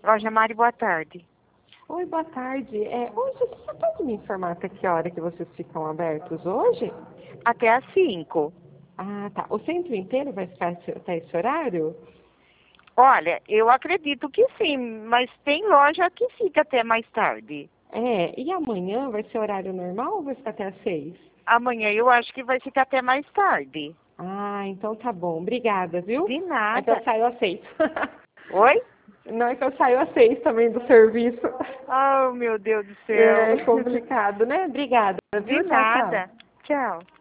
Loja Mari, boa tarde. Oi, boa tarde. Hoje, você pode me informar até que hora que vocês ficam abertos hoje? Até às 5. Ah, tá. O centro inteiro vai ficar até esse horário? Olha, eu acredito que sim, mas tem loja que fica até mais tarde. E amanhã vai ser horário normal ou vai ficar até às 6? Amanhã eu acho que vai ficar até mais tarde. Ah, então tá bom. Obrigada, viu? De É que eu nada. saio às 6. Oi? Não, é que eu saio às 6 também do serviço. Oh, meu Deus do céu. É complicado, né? Obrigada, De viu? Tchau, tchau. nada. Tchau.